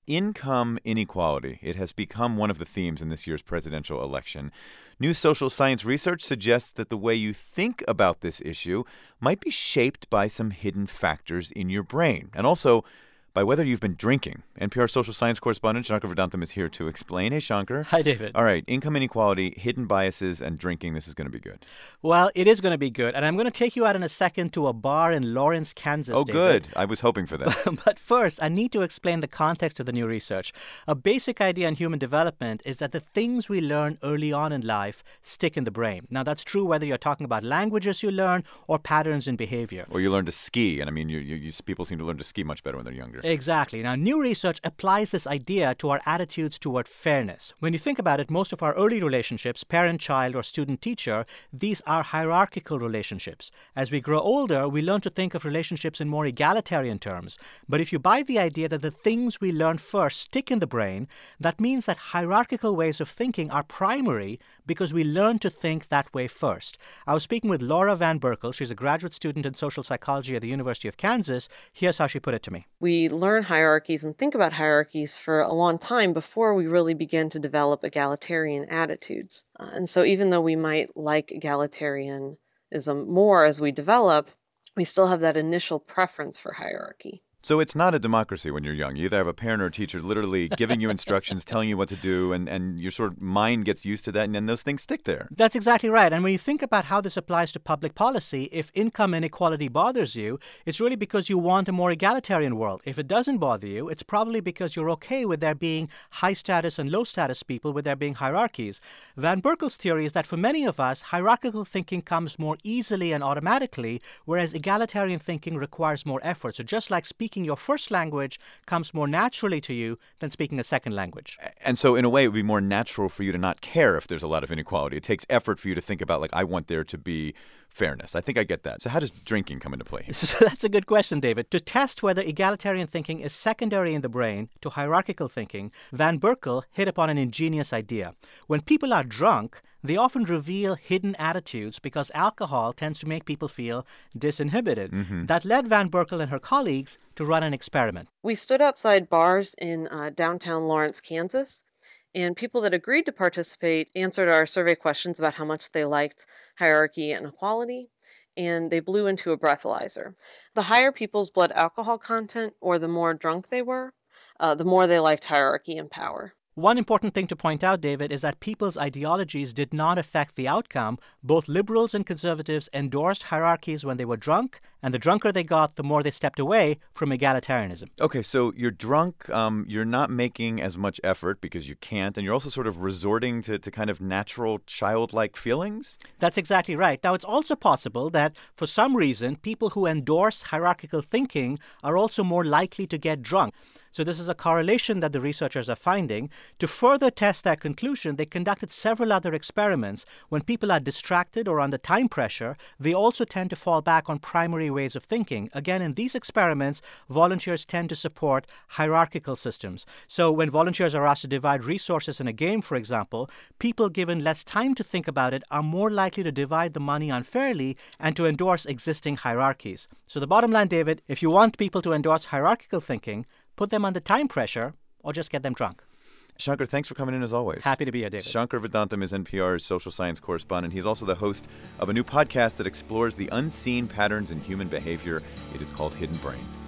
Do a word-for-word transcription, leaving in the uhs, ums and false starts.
income inequality. It has become one of the themes in this year's presidential election. New social science research suggests that the way you think about this issue might be shaped by some hidden factors in your brain, and also by whether you've been drinking. N P R social science correspondent Shankar Vedantam is here to explain. Hey, Shankar. Hi, David. All right, income inequality, hidden biases, and drinking. This is going to be good. Well, it is going to be good. And I'm going to take you out in a second to a bar in Lawrence, Kansas, Oh, David. good. I was hoping for that. But first, I need to explain the context of the new research. A basic idea in human development is that the things we learn early on in life stick in the brain. Now, that's true whether you're talking about languages you learn or patterns in behavior. Or you learn to ski. And I mean, you, you, you, people seem to learn to ski much better when they're younger. Exactly. Now, new research applies this idea to our attitudes toward fairness. When you think about it, most of our early relationships, parent-child or student-teacher, these are hierarchical relationships. As we grow older, we learn to think of relationships in more egalitarian terms. But if you buy the idea that the things we learn first stick in the brain, that means that hierarchical ways of thinking are primary because we learn to think that way first. I was speaking with Laura Van Berkel. She's a graduate student in social psychology at the University of Kansas. Here's how she put it to me. We learn hierarchies and think about hierarchies for a long time before we really begin to develop egalitarian attitudes. Uh, and so even though we might like egalitarianism more as we develop, we still have that initial preference for hierarchy. So it's not a democracy when you're young. You either have a parent or a teacher literally giving you instructions, telling you what to do, and, and your sort of mind gets used to that, and then those things stick there. That's exactly right. And when you think about how this applies to public policy, if income inequality bothers you, it's really because you want a more egalitarian world. If it doesn't bother you, it's probably because you're okay with there being high-status and low-status people, with there being hierarchies. Van Berkel's theory is that for many of us, hierarchical thinking comes more easily and automatically, whereas egalitarian thinking requires more effort. So just like speaking Speaking your first language comes more naturally to you than speaking a second language. And so in a way, it would be more natural for you to not care if there's a lot of inequality. It takes effort for you to think about, like, I want there to be fairness. I think I get that. So how does drinking come into play? So that's a good question, David. To test whether egalitarian thinking is secondary in the brain to hierarchical thinking, Van Berkel hit upon an ingenious idea. When people are drunk, they often reveal hidden attitudes because alcohol tends to make people feel disinhibited. Mm-hmm. That led Van Berkel and her colleagues to run an experiment. We stood outside bars in uh, downtown Lawrence, Kansas, and people that agreed to participate answered our survey questions about how much they liked hierarchy and equality, and they blew into a breathalyzer. The higher people's blood alcohol content, or the more drunk they were, uh, the more they liked hierarchy and power. One important thing to point out, David, is that people's ideologies did not affect the outcome. Both liberals and conservatives endorsed hierarchies when they were drunk, and the drunker they got, the more they stepped away from egalitarianism. Okay, so you're drunk, um, you're not making as much effort because you can't, and you're also sort of resorting to, to kind of natural childlike feelings? That's exactly right. Now, it's also possible that for some reason, people who endorse hierarchical thinking are also more likely to get drunk. So this is a correlation that the researchers are finding. To further test that conclusion, they conducted several other experiments. When people are distracted or under time pressure, they also tend to fall back on primary ways of thinking. Again, in these experiments, volunteers tend to support hierarchical systems. So when volunteers are asked to divide resources in a game, for example, people given less time to think about it are more likely to divide the money unfairly and to endorse existing hierarchies. So the bottom line, David, if you want people to endorse hierarchical thinking, put them under time pressure or just get them drunk. Shankar, thanks for coming in as always. Happy to be here, David. Shankar Vedantam is N P R's social science correspondent. He's also the host of a new podcast that explores the unseen patterns in human behavior. It is called Hidden Brain.